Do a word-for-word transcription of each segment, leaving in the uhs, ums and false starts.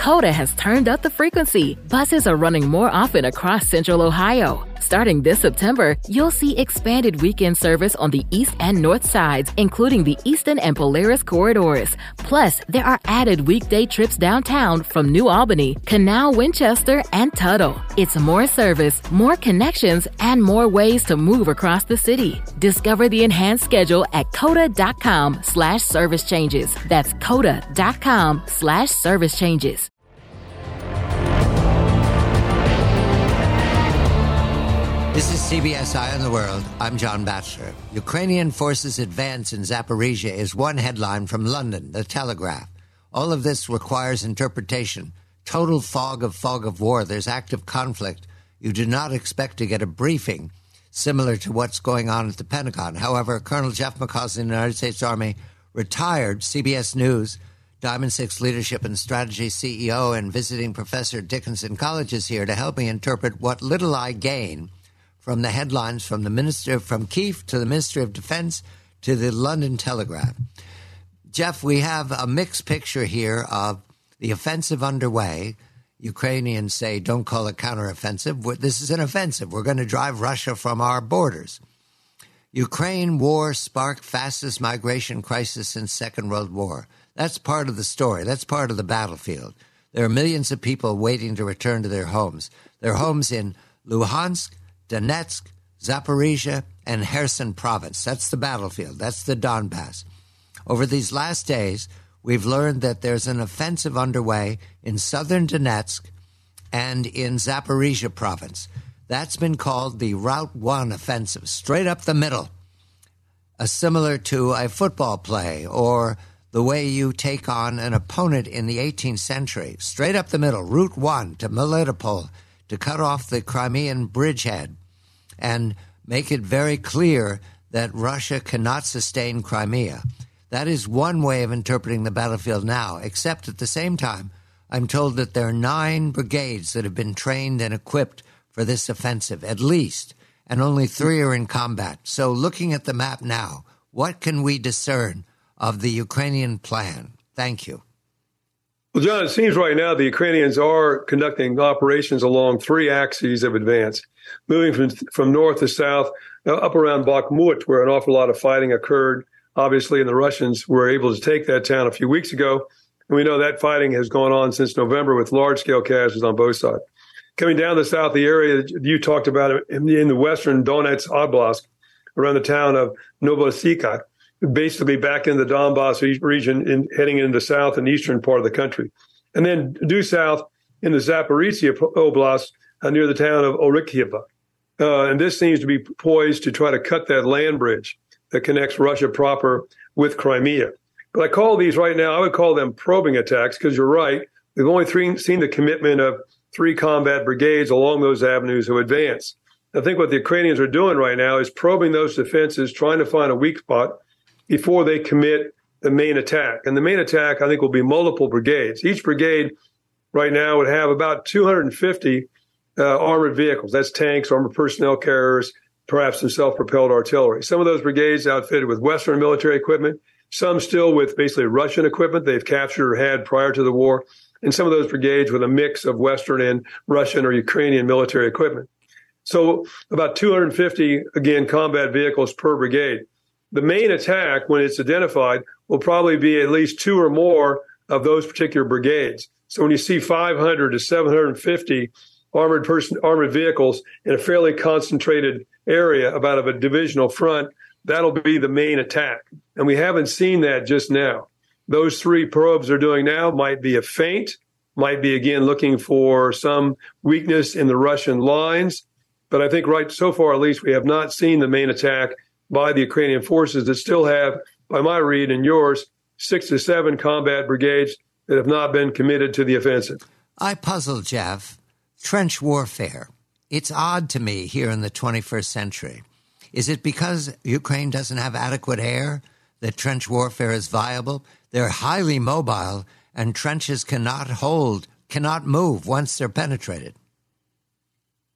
COTA has turned up the frequency. Buses are running more often across Central Ohio. Starting this September, you'll see expanded weekend service on the east and north sides, including the Eastern and Polaris corridors. Plus, there are added weekday trips downtown from New Albany, Canal, Winchester, and Tuttle. It's more service, more connections, and more ways to move across the city. Discover the enhanced schedule at COTA.com slash service changes. That's COTA.com slash service changes. This is C B S Eye on the World. I'm John Batchelor. Ukrainian forces advance in Zaporizhia is one headline from London, The Telegraph. All of this requires interpretation. Total fog of fog of war. There's active conflict. You do not expect to get a briefing similar to what's going on at the Pentagon. However, Colonel Jeff McCausland in the United States Army, retired C B S News, Diamond Six Leadership and Strategy C E O, and visiting professor at Dickinson College is here to help me interpret what little I gain from the headlines from the Minister, from Kyiv to the Ministry of Defense to the London Telegraph. Jeff, we have a mixed picture here of the offensive underway. Ukrainians say, don't call it counteroffensive. This is an offensive. We're going to drive Russia from our borders. Ukraine war sparked fastest migration crisis since Second World War. That's part of the story. That's part of the battlefield. There are millions of people waiting to return to their homes. Their homes in Luhansk, Donetsk, Zaporizhia, and Kherson province. That's the battlefield. That's the Donbass. Over these last days, we've learned that there's an offensive underway in southern Donetsk and in Zaporizhia province. That's been called the Route One offensive, straight up the middle, uh, similar to a football play or the way you take on an opponent in the eighteenth century. Straight up the middle, Route One to Melitopol, to cut off the Crimean bridgehead and make it very clear that Russia cannot sustain Crimea. That is one way of interpreting the battlefield now, except at the same time, I'm told that there are nine brigades that have been trained and equipped for this offensive, at least, and only three are in combat. So looking at the map now, what can we discern of the Ukrainian plan? Thank you. Well, John, it seems right now the Ukrainians are conducting operations along three axes of advance, moving from from north to south, uh, up around Bakhmut, where an awful lot of fighting occurred, obviously, and the Russians were able to take that town a few weeks ago. And we know that fighting has gone on since November with large-scale casualties on both sides. Coming down the south, the area you talked about in the western Donetsk Oblast, around the town of Novosibirsk, basically back in the Donbass region, in, heading into the south and eastern part of the country. And then due south in the Zaporizhia Oblast, uh, near the town of Orikhiva. Uh, and this seems to be poised to try to cut that land bridge that connects Russia proper with Crimea. But I call these right now, I would call them probing attacks, because you're right. We've only three, seen the commitment of three combat brigades along those avenues of advance. I think what the Ukrainians are doing right now is probing those defenses, trying to find a weak spot before they commit the main attack. And the main attack, I think, will be multiple brigades. Each brigade right now would have about two hundred fifty uh, armored vehicles. That's tanks, armored personnel carriers, perhaps some self-propelled artillery. Some of those brigades outfitted with Western military equipment, some still with basically Russian equipment they've captured or had prior to the war, and some of those brigades with a mix of Western and Russian or Ukrainian military equipment. So about two hundred fifty, again, combat vehicles per brigade. The main attack, when it's identified, will probably be at least two or more of those particular brigades. So when you see five hundred to seven hundred fifty armored person, armored vehicles in a fairly concentrated area, about of a divisional front, that'll be the main attack. And we haven't seen that just now. Those three probes they're doing now might be a feint, might be, again, looking for some weakness in the Russian lines. But I think right so far, at least, we have not seen the main attack by the Ukrainian forces that still have, by my read and yours, six to seven combat brigades that have not been committed to the offensive. I puzzle, Jeff. Trench warfare. It's odd to me here in the twenty-first century. Is it because Ukraine doesn't have adequate air that trench warfare is viable? They're highly mobile, and trenches cannot hold, cannot move once they're penetrated.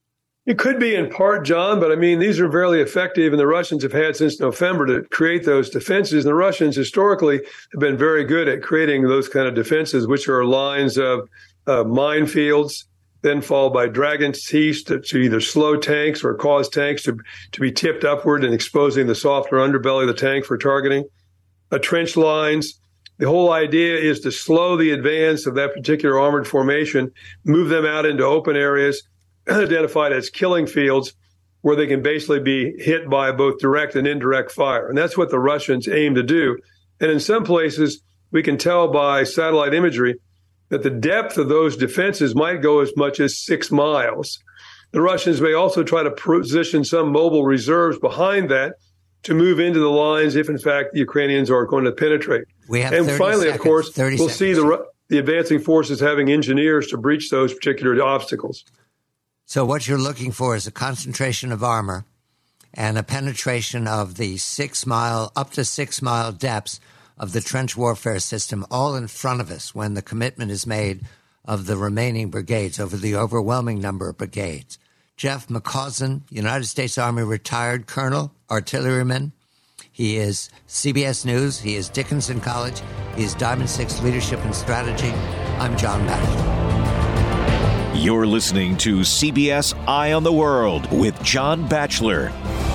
It could be in part, John, but I mean, these are very effective, and the Russians have had since November to create those defenses. And the Russians historically have been very good at creating those kind of defenses, which are lines of uh, minefields, then followed by dragon teeth to, to either slow tanks or cause tanks to, to be tipped upward and exposing the softer underbelly of the tank for targeting. Uh, trench lines. The whole idea is to slow the advance of that particular armored formation, move them out into open areas, identified as killing fields, where they can basically be hit by both direct and indirect fire. And that's what the Russians aim to do. And in some places, we can tell by satellite imagery that the depth of those defenses might go as much as six miles. The Russians may also try to position some mobile reserves behind that to move into the lines if, in fact, the Ukrainians are going to penetrate. We have and finally, seconds, of course, we'll seconds. see the, the advancing forces having engineers to breach those particular obstacles. So what you're looking for is a concentration of armor and a penetration of the six mile, up to six mile depths of the trench warfare system, all in front of us when the commitment is made of the remaining brigades over the overwhelming number of brigades. Jeff McCausland, United States Army retired colonel, artilleryman. He is C B S News. He is Dickinson College. He is Diamond Six Leadership and Strategy. I'm John Batchelor. You're listening to C B S Eye on the World with John Batchelor.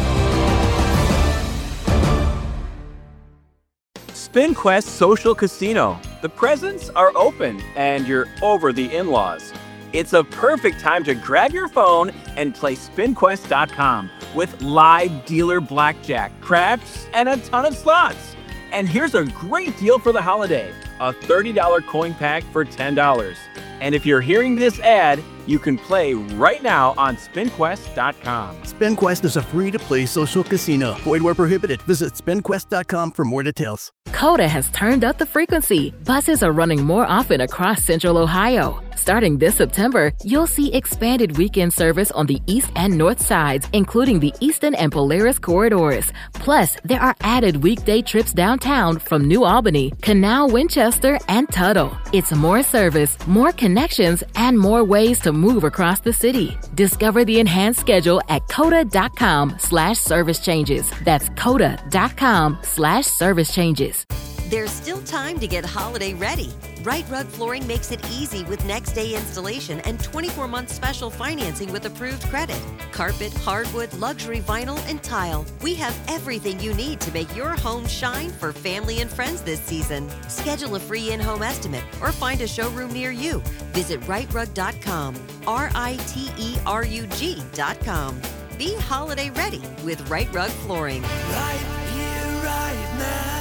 SpinQuest Social Casino. The presents are open and you're over the in-laws. It's a perfect time to grab your phone and play spin quest dot com with live dealer blackjack, craps, and a ton of slots. And here's a great deal for the holiday. A thirty dollars coin pack for ten dollars. And if you're hearing this ad, you can play right now on spin quest dot com. SpinQuest is a free-to-play social casino. Void where prohibited. Visit spin quest dot com for more details. Coda has turned up the frequency. Buses are running more often across Central Ohio. Starting this September, you'll see expanded weekend service on the east and north sides, including the Eastern and Polaris corridors. Plus, there are added weekday trips downtown from New Albany, Canal, Winchester, and Tuttle. It's more service, more connections, and more ways to move across the city. Discover the enhanced schedule at coda dot com slash service changes. That's coda dot com slash service changes. There's still time to get holiday ready. Right Rug Flooring makes it easy with next day installation and twenty-four month special financing with approved credit. Carpet, hardwood, luxury vinyl, and tile. We have everything you need to make your home shine for family and friends this season. Schedule a free in-home estimate or find a showroom near you. Visit right rug dot com, R I T E R U G dot com. Be holiday ready with Right Rug Flooring. Right here, right now.